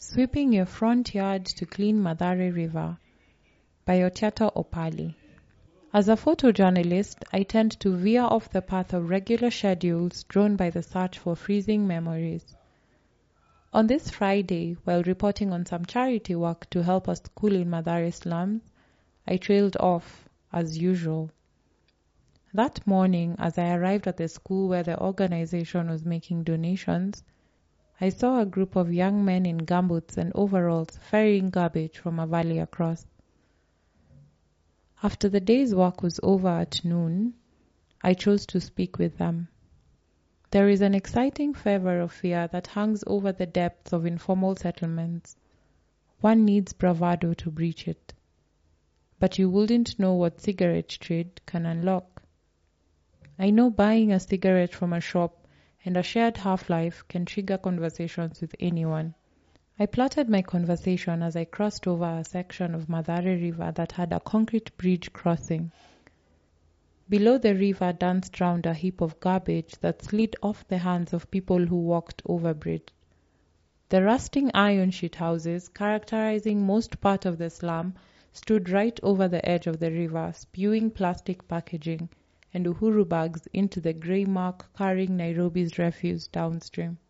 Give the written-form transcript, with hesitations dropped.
Sweeping Your Front Yard to Clean Mathare River by Otiato Opali. As a photojournalist, I tend to veer off the path of regular schedules drawn by the search for freezing memories. On this Friday, while reporting on some charity work to help a school in Mathare slums, I trailed off, as usual. That morning, as I arrived at the school where the organization was making donations, I saw a group of young men in gumboots and overalls ferrying garbage from a valley across. After the day's work was over at noon, I chose to speak with them. There is an exciting fervor of fear that hangs over the depths of informal settlements. One needs bravado to breach it. But you wouldn't know what cigarette trade can unlock. I know buying a cigarette from a shop and a shared half-life can trigger conversations with anyone. I plotted my conversation as I crossed over a section of Mathare River that had a concrete bridge crossing. Below the river danced round a heap of garbage that slid off the hands of people who walked overbridge. The rusting iron sheet houses, characterizing most part of the slum, stood right over the edge of the river, spewing plastic packaging and uhuru bags into the grey mark carrying Nairobi's refuse downstream.